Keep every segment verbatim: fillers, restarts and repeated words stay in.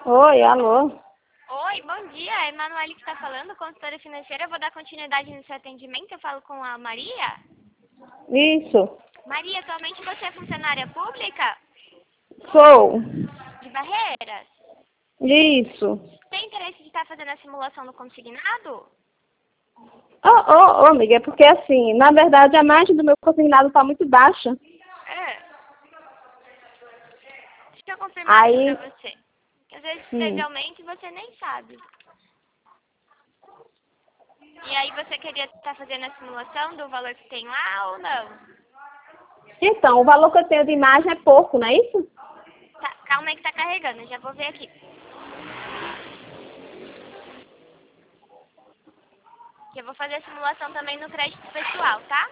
Oi, alô? Oi, bom dia. É a Emanuele que está falando, consultora financeira. Eu vou dar continuidade no seu atendimento. Eu falo com a Maria. Isso. Maria, atualmente você é funcionária pública Sou. de Barreiras? Isso. Tem interesse de estar fazendo a simulação do consignado? Ô, ô, ô, amiga, é porque assim, na verdade a margem do meu consignado tá muito baixa. É. Deixa eu confirmar aqui Aí, pra você. Porque às vezes teve hum. aumento e você nem sabe. E aí você queria estar fazendo a simulação do valor que tem lá ou não? Então, o valor que eu tenho de imagem é pouco, não é isso? Tá, calma aí que tá carregando, eu já vou ver aqui. Que eu vou fazer a simulação também no crédito pessoal, tá?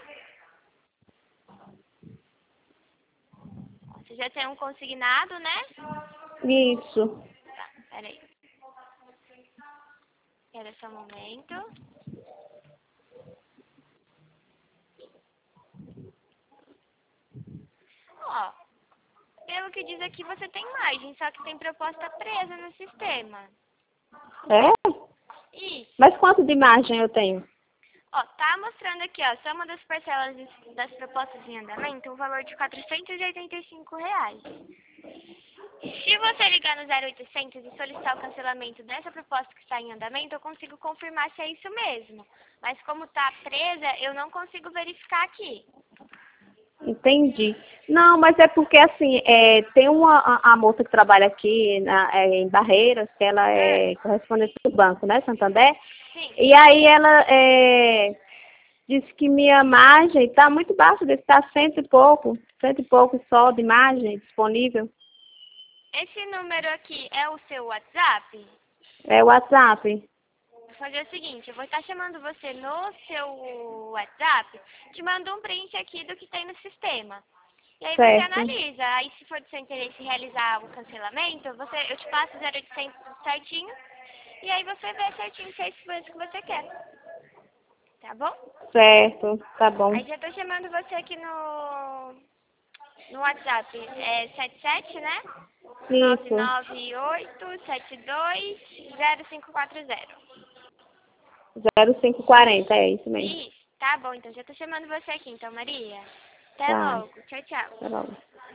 Você já tem um consignado, né? Isso. Tá, peraí. Espera só um momento. Ó, pelo que diz aqui, você tem margem, só que tem proposta presa no sistema. É? Isso. Mas quanto de margem eu tenho? Ó, tá mostrando aqui, ó, soma das parcelas das propostas em andamento, um valor de quatrocentos e oitenta e cinco reais. Se você ligar no zero oitocentos e solicitar o cancelamento dessa proposta que está em andamento, eu consigo confirmar se é isso mesmo. Mas como tá presa, eu não consigo verificar aqui. Entendi. Não, mas é porque assim, é, tem uma a, a moça que trabalha aqui na, é, em Barreiras, que ela Ah, é correspondente do banco, né, Santander? sim. E aí ela é, disse que minha margem está muito baixa, deve estar cento e pouco, cento e pouco só de margem disponível. Esse número aqui é o seu WhatsApp? É o WhatsApp. Vou fazer o seguinte, eu vou estar chamando você no seu WhatsApp, te mando um print aqui do que tem no sistema. E aí você Certo, analisa. Aí se for do seu interesse realizar o cancelamento, você, eu te passo o zero oitocentos certinho. E aí você vê certinho se é isso mesmo que você quer. Tá bom? certo, tá bom. Aí já tô chamando você aqui no, no WhatsApp. É setenta e sete, né? nove Isso, nove oito sete dois zero cinco quatro zero. zero cinco quarenta, é isso mesmo. Isso, tá bom. Então já tô chamando você aqui, então, Maria. Até Tá, logo. Tchau, tchau. tá bom.